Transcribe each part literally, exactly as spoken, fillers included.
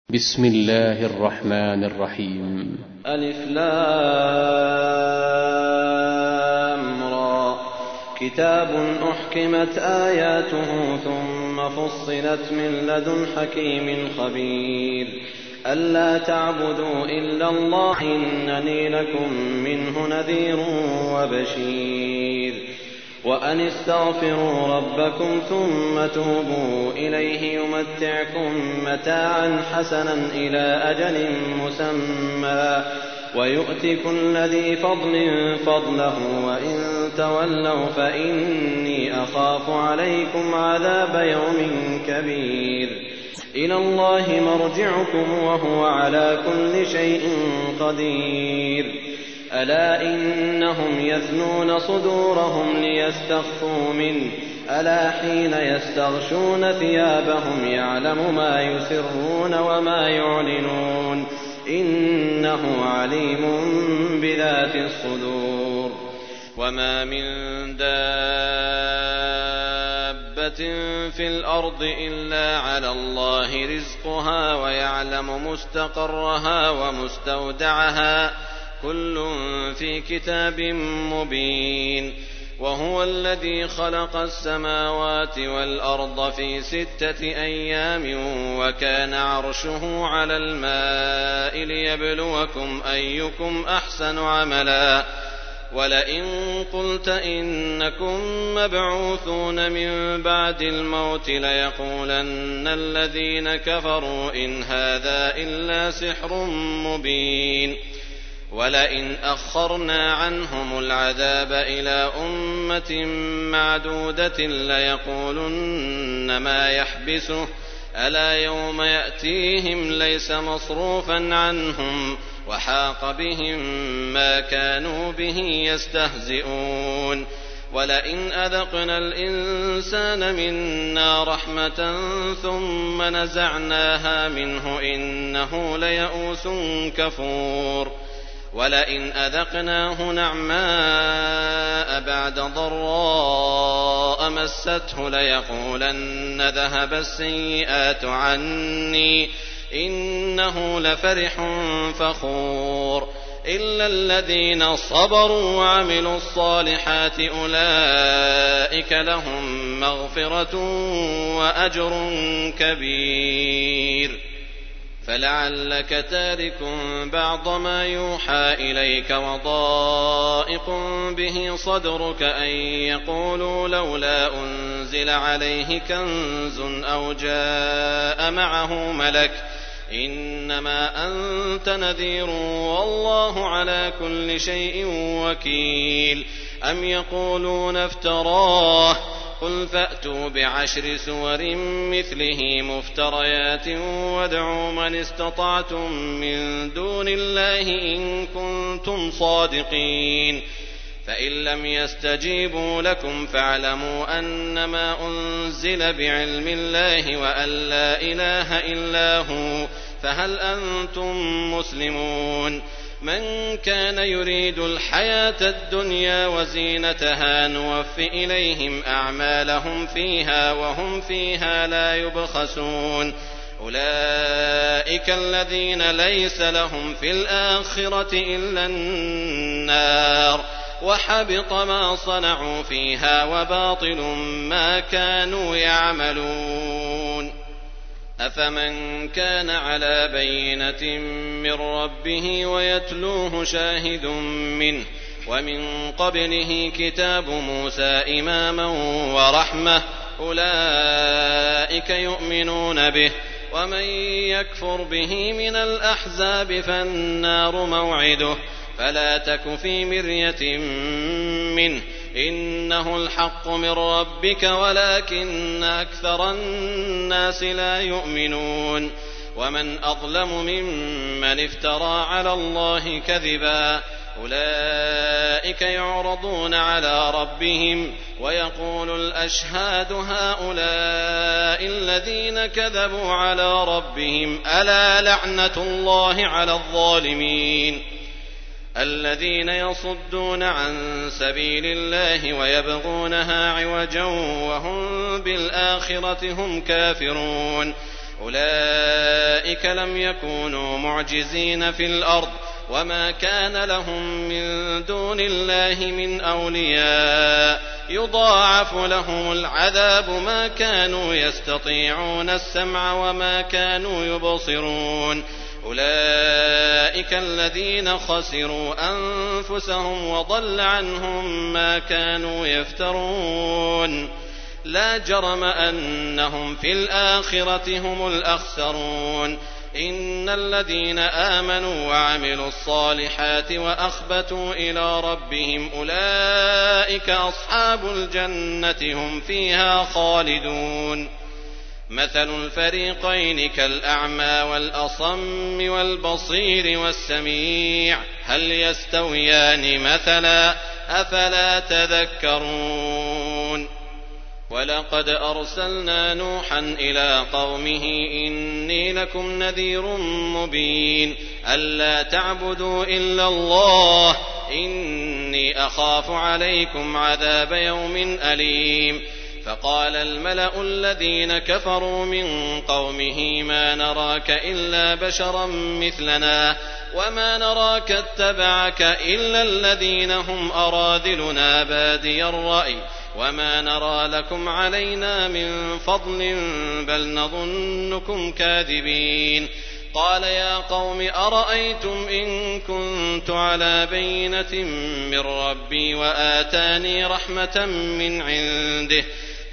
بسم الله الرحمن الرحيم. ألف لام را. كتاب أحكمت آياته ثم فصلت من لدن حكيم خبير. ألا تعبدوا إلا الله إنني لكم منه نذير وبشير. وأن استغفروا ربكم ثم توبوا إليه يمتعكم متاعا حسنا إلى أجل مسمى ويؤت كل ذي فضل فضله وإن تولوا فإني أخاف عليكم عذاب يوم كبير. إلى الله مرجعكم وهو على كل شيء قدير. ألا إنهم يثنون صدورهم ليستخفوا منه ألا حين يستغشون ثيابهم يعلم ما يسرون وما يعلنون إنه عليم بذات الصدور. وما من دابة في الأرض إلا على الله رزقها ويعلم مستقرها ومستودعها كل في كتاب مبين. وهو الذي خلق السماوات والأرض في ستة أيام وكان عرشه على الماء ليبلوكم أيكم أحسن عملا. ولئن قلت إنكم مبعوثون من بعد الموت ليقولن الذين كفروا إن هذا إلا سحر مبين. ولئن أخرنا عنهم العذاب إلى أمة معدودة ليقولن ما يحبسه ألا يوم يأتيهم ليس مصروفا عنهم وحاق بهم ما كانوا به يستهزئون. ولئن أذقنا الإنسان منا رحمة ثم نزعناها منه إنه ليئوس كفور. ولئن أذقناه نعماء بعد ضراء مسته ليقولن ذهب السيئات عني إنه لفرح فخور. إلا الذين صبروا وعملوا الصالحات أولئك لهم مغفرة وأجر كبير. فلعلك تارك بعض ما يوحى إليك وضائق به صدرك أن يقولوا لولا أنزل عليه كنز أو جاء معه ملك إنما أنت نذير والله على كل شيء وكيل. أم يقولون افتراه قل فأتوا بعشر سور مثله مفتريات وادعوا من استطعتم من دون الله إن كنتم صادقين. فإن لم يستجيبوا لكم فاعلموا أنما أنزل بعلم الله وأن لا إله إلا هو فهل أنتم مسلمون. من كان يريد الحياة الدنيا وزينتها نوف إليهم أعمالهم فيها وهم فيها لا يبخسون. أولئك الذين ليس لهم في الآخرة إلا النار وحبط ما صنعوا فيها وباطل ما كانوا يعملون. أفمن كان على بينة من ربه ويتلوه شاهد منه ومن قبله كتاب موسى إماما ورحمة أولئك يؤمنون به. ومن يكفر به من الأحزاب فالنار موعده فلا تك في مرية منه إنه الحق من ربك ولكن أكثر الناس لا يؤمنون. ومن أظلم ممن افترى على الله كذبا أولئك يعرضون على ربهم ويقول الأشهاد هؤلاء الذين كذبوا على ربهم ألا لعنة الله على الظالمين. الذين يصدون عن سبيل الله ويبغونها عوجا وهم بالآخرة هم كافرون أولئك لم يكونوا معجزين في الأرض وما كان لهم من دون الله من أولياء يضاعف لهم العذاب ما كانوا يستطيعون السمع وما كانوا يبصرون أولئك الذين خسروا أنفسهم وضل عنهم ما كانوا يفترون لا جرم أنهم في الآخرة هم الأخسرون إن الذين آمنوا وعملوا الصالحات وأخبتوا إلى ربهم أولئك أصحاب الجنة هم فيها خالدون مثل الفريقين كالأعمى والأصم والبصير والسميع هل يستويان مثلا أفلا تذكرون ولقد أرسلنا نوحا إلى قومه إني لكم نذير مبين ألا تعبدوا إلا الله إني أخاف عليكم عذاب يوم أليم فقال الملأ الذين كفروا من قومه ما نراك إلا بشرا مثلنا وما نراك اتبعك إلا الذين هم أراذلنا بادي الرأي وما نرى لكم علينا من فضل بل نظنكم كاذبين قال يا قوم أرأيتم إن كنت على بينة من ربي وآتاني رحمة من عنده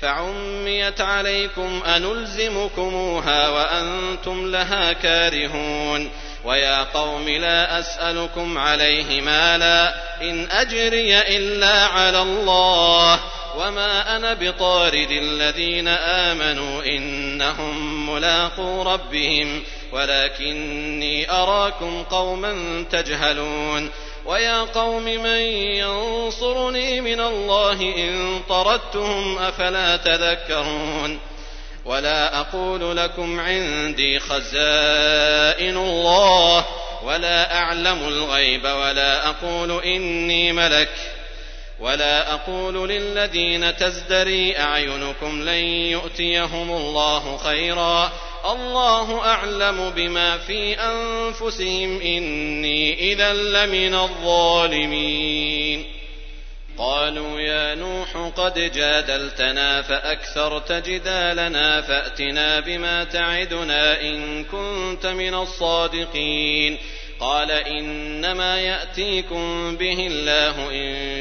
فعميت عليكم أنلزمكموها وأنتم لها كارهون ويا قوم لا أسألكم عليه مالا إن أجري إلا على الله وما أنا بطارد الذين آمنوا إنهم ملاقو ربهم ولكني أراكم قوما تجهلون ويا قوم من ينصرني من الله إن طردتهم أفلا تذكرون ولا أقول لكم عندي خزائن الله ولا أعلم الغيب ولا أقول إني ملك ولا أقول للذين تزدري أعينكم لن يؤتيهم الله خيرا الله أعلم بما في أنفسهم إني إذا لمن الظالمين قالوا يا نوح قد جادلتنا فأكثرت جدالنا فأتنا بما تعدنا إن كنت من الصادقين قال إنما يأتيكم به الله إن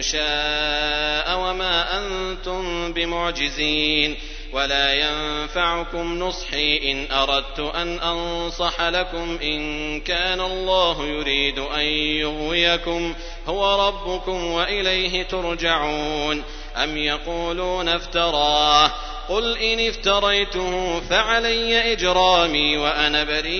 شاء وما أنتم بمعجزين ولا ينفعكم نصحي إن أردت أن أنصح لكم إن كان الله يريد أن يغويكم هو ربكم وإليه ترجعون أم يقولون افتراه قل إن افتريته فعلي إجرامي وأنا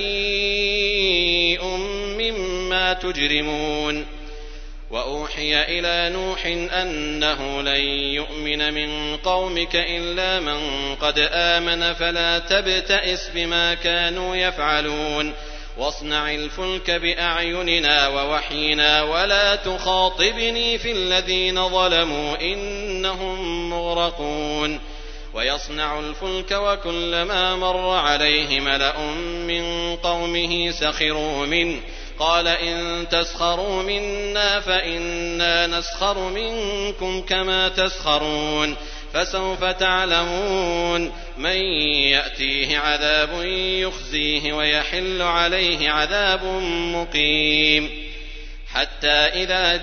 بريء مما تجرمون وأوحي إلى نوح أنه لن يؤمن من قومك إلا من قد آمن فلا تبتئس بما كانوا يفعلون واصنع الفلك بأعيننا ووحينا ولا تخاطبني في الذين ظلموا إنهم مغرقون ويصنع الفلك وكلما مر عليه ملأ من قومه سخروا منه قال إن تسخروا منا فإنا نسخر منكم كما تسخرون فسوف تعلمون من يأتيه عذاب يخزيه ويحل عليه عذاب مقيم حتى إذا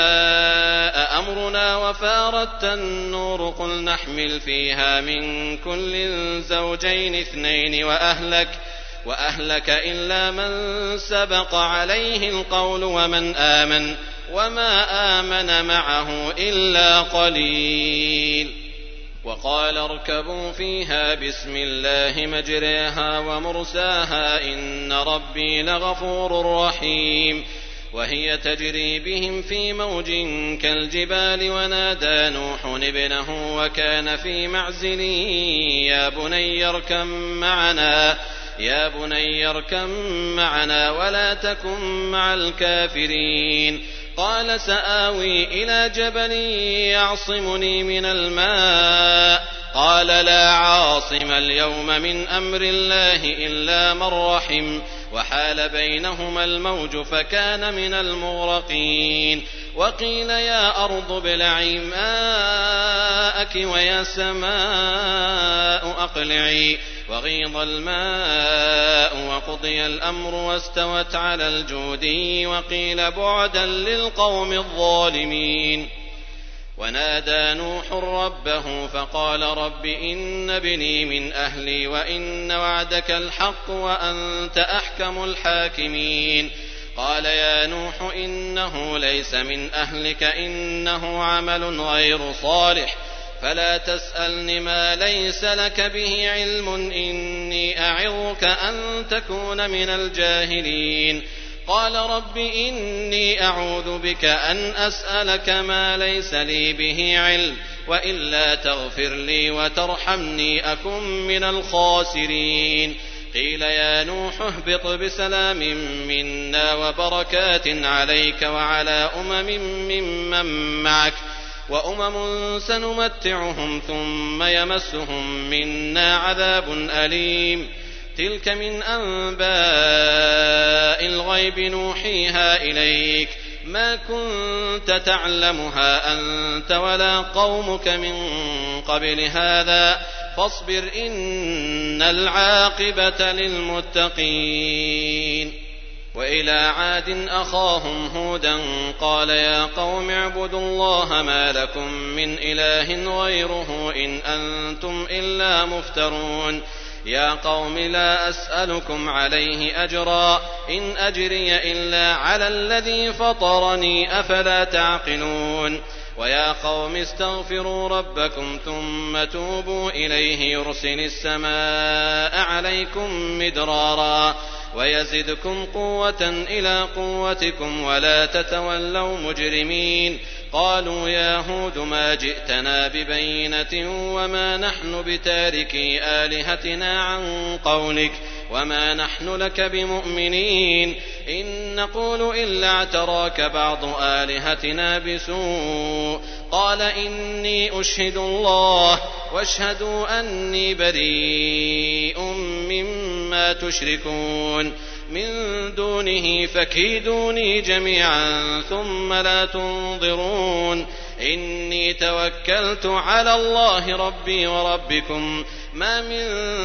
جاء أمرنا وفارت النور قل نحمل فيها من كل زوجين اثنين وأهلك وأهلك إلا من سبق عليه القول ومن آمن وما آمن معه إلا قليل وقال اركبوا فيها بسم الله مجريها ومرساها إن ربي لغفور رحيم وهي تجري بهم في موج كالجبال ونادى نوح ابنه وكان في معزل يا بني اركب معنا يا بني اركب معنا ولا تكن مع الكافرين قال سآوي إلى جبل يعصمني من الماء قال لا عاصم اليوم من أمر الله إلا من رحم وحال بينهما الموج فكان من المغرقين وقيل يا أرض ابلعي ماءك ويا سماء أقلعي وغيض الماء وقضي الأمر واستوت على الجودي وقيل بعدا للقوم الظالمين ونادى نوح ربه فقال رب إن ابني من أهلي وإن وعدك الحق وأنت أحكم الحاكمين قال يا نوح إنه ليس من أهلك إنه عمل غير صالح فلا تسألني ما ليس لك به علم إني أعظك أن تكون من الجاهلين قال رب إني أعوذ بك أن أسألك ما ليس لي به علم وإلا تغفر لي وترحمني أكن من الخاسرين قيل يا نوح اهبط بسلام منا وبركات عليك وعلى أمم ممن معك وأمم سنمتعهم ثم يمسهم منا عذاب أليم تلك من أنباء الغيب نوحيها إليك ما كنت تعلمها أنت ولا قومك من قبل هذا فاصبر إن العاقبة للمتقين وإلى عاد أخاهم هودا قال يا قوم اعبدوا الله ما لكم من إله غيره إن أنتم إلا مفترون يا قوم لا أسألكم عليه أجرا إن أجري إلا على الذي فطرني أفلا تعقلون ويا قوم استغفروا ربكم ثم توبوا إليه يرسل السماء عليكم مدرارا ويزدكم قوة إلى قوتكم ولا تتولوا مجرمين قالوا يا هود ما جئتنا ببينة وما نحن بتاركي آلهتنا عن قولك وما نحن لك بمؤمنين إن نقول إلا اعتراك بعض آلهتنا بسوء قال إني أشهد الله واشهدوا أني بريء مما تشركون من دونه فكيدوني جميعا ثم لا تنظرون إني توكلت على الله ربي وربكم ما من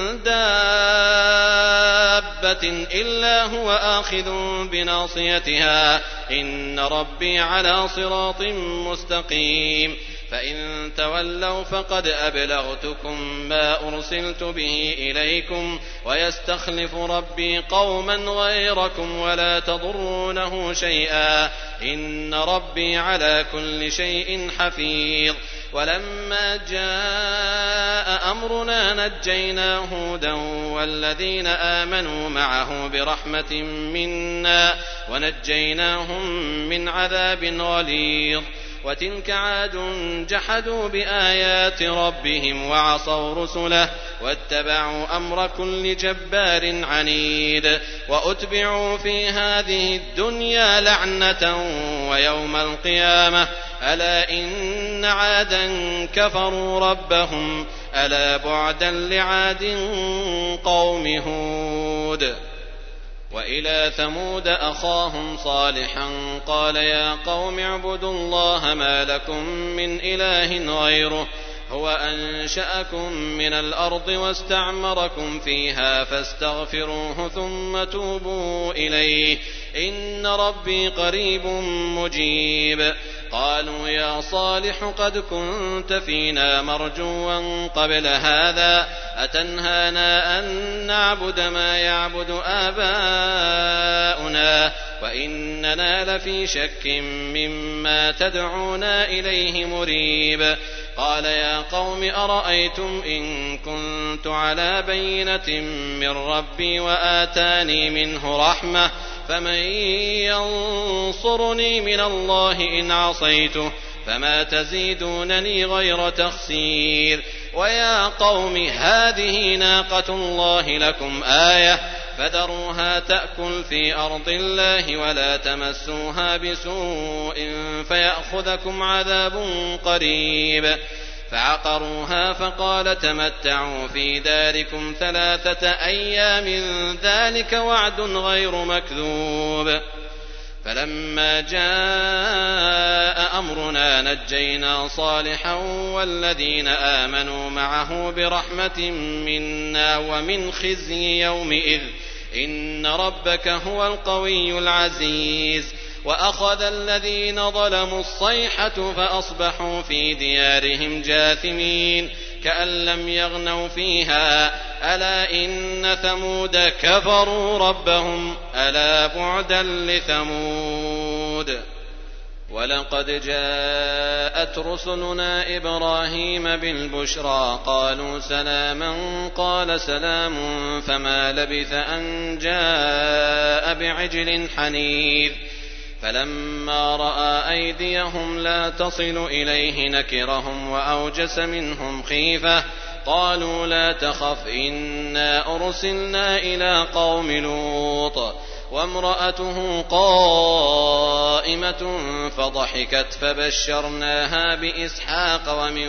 دابة إلا هو آخذ بناصيتها إن ربي على صراط مستقيم فإن تولوا فقد أبلغتكم ما أرسلت به إليكم ويستخلف ربي قوما غيركم ولا تضرونه شيئا إن ربي على كل شيء حفيظ ولما جاء أمرنا نجينا هودا والذين آمنوا معه برحمة منا ونجيناهم من عذاب غليظ وتلك عاد جحدوا بآيات ربهم وعصوا رسله واتبعوا أمر كل جبار عنيد وأتبعوا في هذه الدنيا لعنة ويوم القيامة ألا إن عادا كفروا ربهم ألا بعدا لعاد قوم هود وإلى ثمود أخاهم صالحا قال يا قوم اعبدوا الله ما لكم من إله غيره هو أنشأكم من الأرض واستعمركم فيها فاستغفروه ثم توبوا إليه إن ربي قريب مجيب قالوا يا صالح قد كنت فينا مرجوا قبل هذا أتنهانا أن نعبد ما يعبد آباؤنا وإننا لفي شك مما تدعونا إليه مريب قال يا قوم أرأيتم إن كنت على بينة من ربي وآتاني منه رحمة فمن ينصرني من الله إن عصيته فما تزيدونني غير تخسير ويا قوم هذه ناقة الله لكم آية فذروها تأكل في أرض الله ولا تمسوها بسوء فيأخذكم عذاب قريب فعقروها فقال تمتعوا في داركم ثلاثة أيام ذلك وعد غير مكذوب. فلما جاء أمرنا نجينا صالحا والذين آمنوا معه برحمة منا ومن خزي يومئذ إن ربك هو القوي العزيز. وأخذ الذين ظلموا الصيحة فأصبحوا في ديارهم جاثمين كأن لم يغنوا فيها ألا إن ثمود كفروا ربهم ألا بعدا لثمود. ولقد جاءت رسلنا إبراهيم بالبشرى قالوا سلاما قال سلام فما لبث أن جاء بعجل حنيذ. فلما رأى أيديهم لا تصل إليه نكرهم وأوجس منهم خيفة قالوا لا تخف إنا أرسلنا إلى قوم لوط وامرأته قائمة فضحكت فبشرناها بإسحاق ومن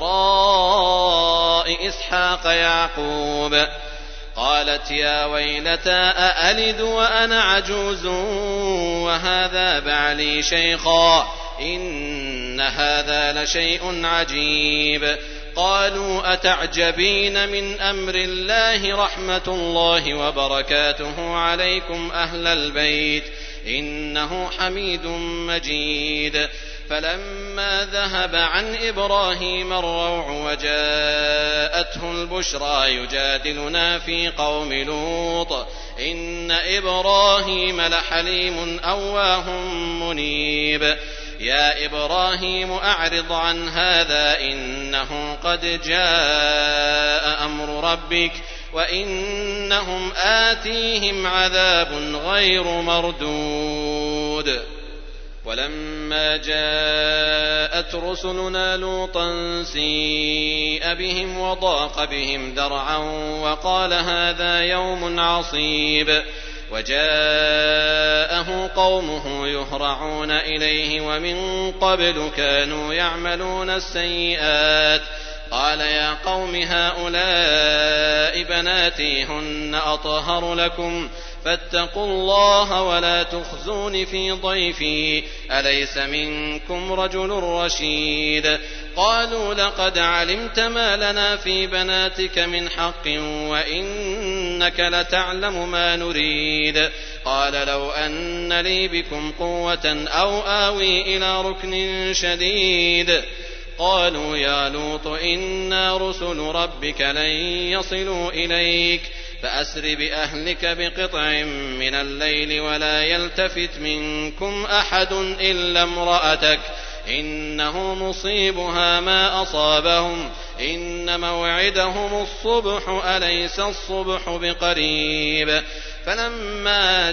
وراء إسحاق يعقوب. قالت يا ويلتى أألد وأنا عجوز وهذا بعلي شيخا إن هذا لشيء عجيب. قالوا أتعجبين من أمر الله رحمة الله وبركاته عليكم أهل البيت إنه حميد مجيد. فلما ذهب عن إبراهيم الروع وجاءته البشرى يجادلنا في قوم لوط إن إبراهيم لحليم أواه منيب. يا إبراهيم أعرض عن هذا إنه قد جاء أمر ربك وإنهم آتيهم عذاب غير مردود. ولما جاءت رسلنا لوطا سيء بهم وضاق بهم ذرعا وقال هذا يوم عصيب. وجاءه قومه يهرعون إليه ومن قبل كانوا يعملون السيئات. قال يا قوم هؤلاء بناتي هن أطهر لكم فاتقوا الله ولا تخزون في ضيفي أليس منكم رجل رشيد. قالوا لقد علمت ما لنا في بناتك من حق وإنك لتعلم ما نريد. قال لو أن لي بكم قوة أو آوي إلى ركن شديد. قالوا يا لوط إنا رسل ربك لن يصلوا إليك فأسر بأهلك بقطع من الليل ولا يلتفت منكم أحد إلا امرأتك إنه مصيبها ما أصابهم إن موعدهم الصبح أليس الصبح بقريب. فلما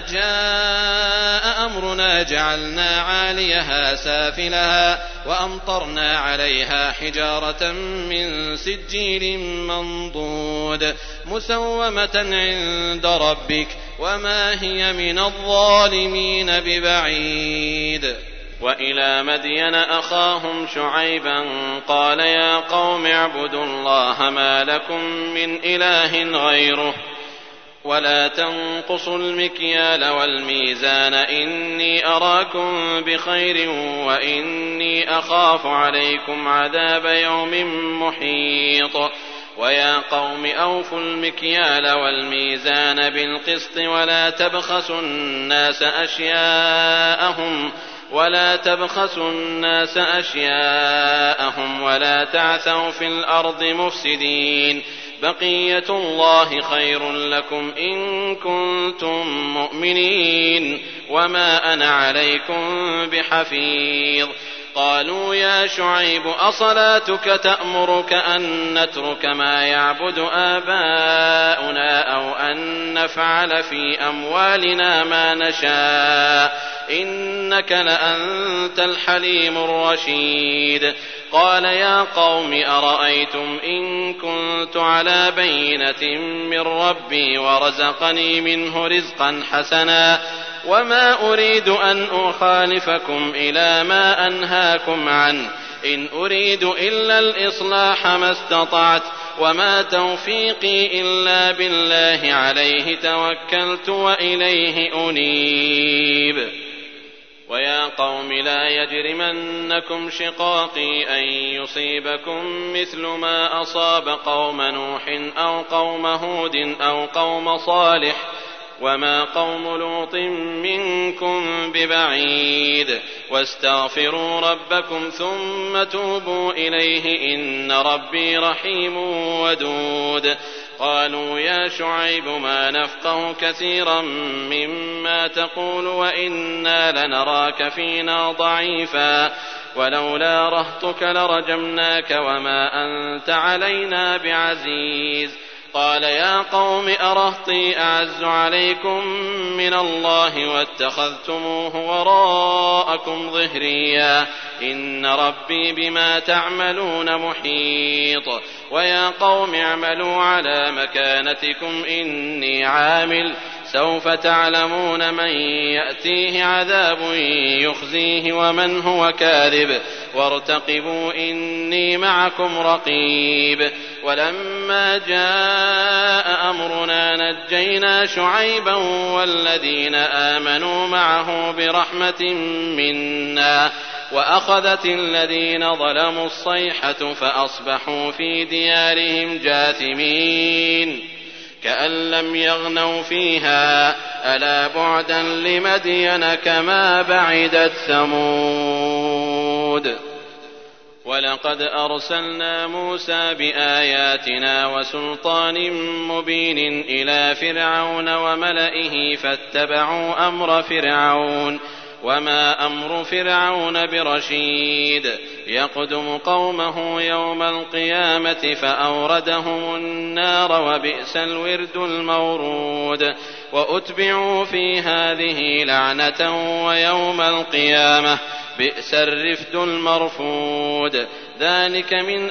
جاء أمرنا جعلنا عاليها سافلها وأمطرنا عليها حجارة من سجيل منضود مسومة عند ربك وما هي من الظالمين ببعيد. وإلى مدين أخاهم شعيبا قال يا قوم اعبدوا الله ما لكم من إله غيره ولا تنقصوا المكيال والميزان إني أراكم بخير وإني أخاف عليكم عذاب يوم محيط. ويا قوم أوفوا المكيال والميزان بالقسط ولا تبخسوا الناس أشياءهم ولا تبخسوا الناس أشياءهم ولا تعثوا في الأرض مفسدين بقية الله خير لكم إن كنتم مؤمنين وما أنا عليكم بحفيظ. قالوا يا شعيب أصلاتك تأمرك أن نترك ما يعبد آباؤنا أو أن نفعل في أموالنا ما نشاء إنك لأنت الحليم الرشيد. قال يا قوم أرأيتم إن كنت على بينة من ربي ورزقني منه رزقا حسنا وما أريد أن أخالفكم إلى ما أنهاكم عنه إن أريد إلا الإصلاح ما استطعت وما توفيقي إلا بالله عليه توكلت وإليه أنيب. ويا قوم لا يجرمنكم شقاقي أن يصيبكم مثل ما أصاب قوم نوح أو قوم هود أو قوم صالح وما قوم لوط منكم ببعيد واستغفروا ربكم ثم توبوا إليه إن ربي رحيم ودود. قالوا يا شعيب ما نفقه كثيرا مما تقول وإنا لنراك فينا ضعيفا ولولا رهطك لرجمناك وما أنت علينا بعزيز. قال يا قوم أرهطي أعز عليكم من الله واتخذتموه وراءكم ظهريا إن ربي بما تعملون محيط. ويا قوم اعملوا على مكانتكم إني عامل سوف تعلمون من يأتيه عذاب يخزيه ومن هو كاذب وارتقبوا إني معكم رقيب. ولما جاء أمرنا نجينا شعيبا والذين آمنوا معه برحمة منا وأخذت الذين ظلموا الصيحة فأصبحوا في ديارهم جاثمين كأن لم يغنوا فيها ألا بعدا لمدين كما بعدت ثمود. ولقد أرسلنا موسى بآياتنا وسلطان مبين إلى فرعون وملئه فاتبعوا أمر فرعون وما أمر فرعون برشيد يقدم قومه يوم القيامة فأوردهم النار وبئس الورد المورود. وأتبعوا في هذه لعنة ويوم القيامة بئس الرفد المرفود. ذلك من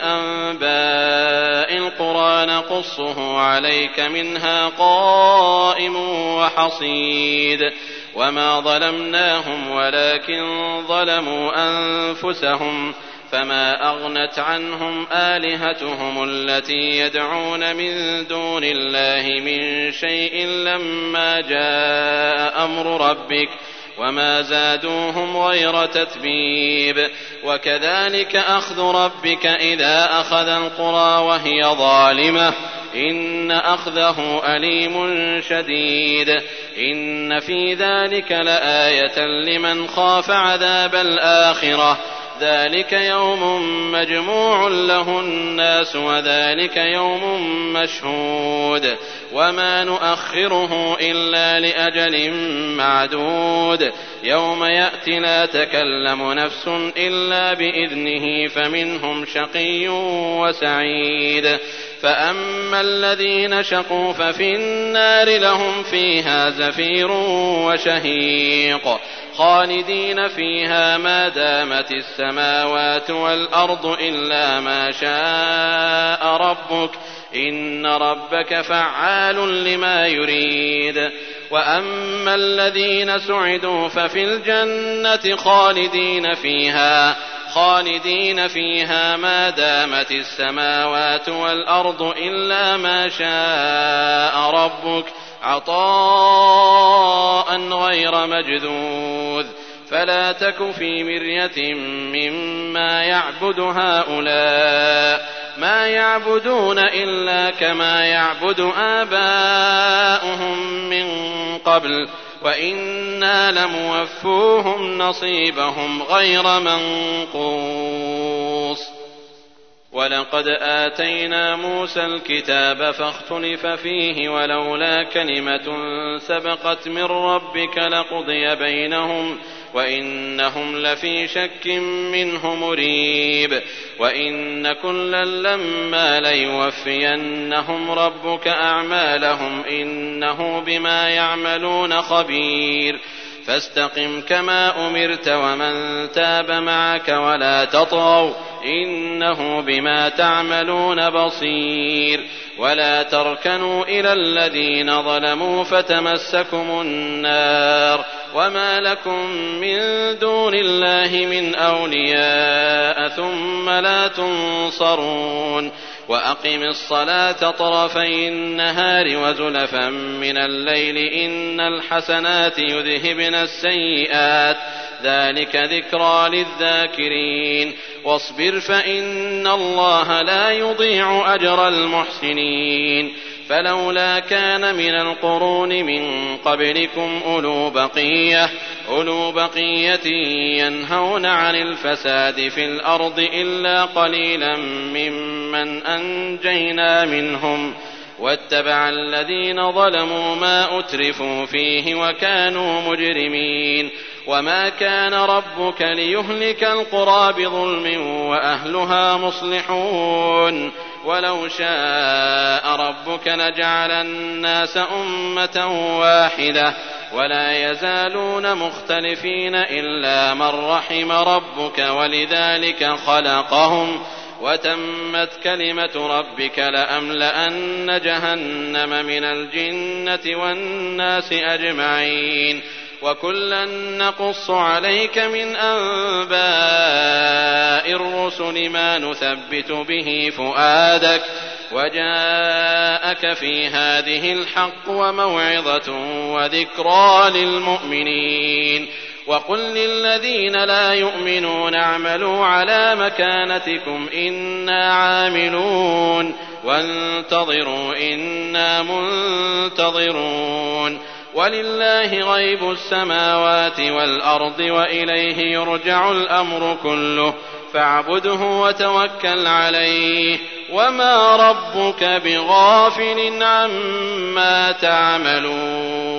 أنباء القرى نقصه عليك منها قائم وحصيد. وما ظلمناهم ولكن ظلموا أنفسهم فما أغنت عنهم آلهتهم التي يدعون من دون الله من شيء لما جاء أمر ربك وما زادوهم غير تتبيب. وكذلك أخذ ربك إذا أخذ القرى وهي ظالمة إن أخذه أليم شديد. إن في ذلك لآية لمن خاف عذاب الآخرة ذلك يوم مجموع له الناس وذلك يوم مشهود وما نؤخره إلا لأجل معدود. يوم يأتي لا تكلم نفس إلا بإذنه فمنهم شقي وسعيد. فأما الذين شقوا ففي النار لهم فيها زفير وشهيق خالدين فيها ما دامت السماوات والأرض إلا ما شاء ربك إن ربك فعال لما يريد. وأما الذين سعدوا ففي الجنة خالدين فيها خالدين فيها ما دامت السماوات والأرض إلا ما شاء ربك عطاء غير مجذوذ. فلا تك في مرية مما يعبد هؤلاء ما يعبدون إلا كما يعبد آباؤهم من قبل وإنا لموفوهم نصيبهم غير منقوص. ولقد آتينا موسى الكتاب فاختلف فيه ولولا كلمة سبقت من ربك لقضي بينهم وإنهم لفي شك منه مريب. وإن كلا لما ليوفينهم ربك أعمالهم إنه بما يعملون خبير. فاستقم كما أمرت ومن تاب معك ولا تطغوا إنه بما تعملون بصير. ولا تركنوا إلى الذين ظلموا فتمسكم النار وما لكم من دون الله من أولياء ثم لا تنصرون وأقم الصلاة طرفي النهار وزلفا من الليل إن الحسنات يذهبن السيئات ذلك ذكرى للذاكرين واصبر فإن الله لا يضيع أجر المحسنين فلولا كان من القرون من قبلكم أولو بقية, أولو بقية ينهون عن الفساد في الأرض إلا قليلا ممن أنجينا منهم واتبع الذين ظلموا ما أترفوا فيه وكانوا مجرمين وما كان ربك ليهلك القرى بظلم وأهلها مصلحون ولو شاء ربك لجعل الناس أمة واحدة ولا يزالون مختلفين إلا من رحم ربك ولذلك خلقهم وتمت كلمة ربك لأملأن جهنم من الجنة والناس أجمعين وكلا نقص عليك من أنباء الرسل ما نثبت به فؤادك وجاءك في هذه الحق وموعظة وذكرى للمؤمنين وقل للذين لا يؤمنون اعملوا على مكانتكم إنا عاملون وانتظروا إنا منتظرون ولله غيب السماوات والأرض وإليه يرجع الأمر كله فاعبده وتوكل عليه وما ربك بغافل عما تعملون.